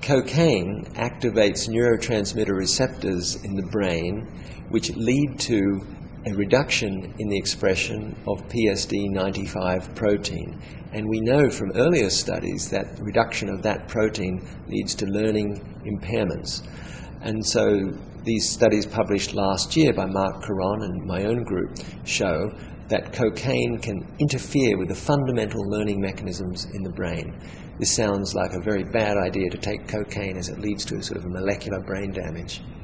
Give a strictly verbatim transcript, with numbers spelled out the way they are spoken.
cocaine activates neurotransmitter receptors in the brain which lead to a reduction in the expression of P S D ninety-five protein. And we know from earlier studies that reduction of that protein leads to learning impairments. And so these studies published last year by Mark Caron and my own group show that cocaine can interfere with the fundamental learning mechanisms in the brain. This sounds like a very bad idea to take cocaine, as it leads to a sort of molecular brain damage.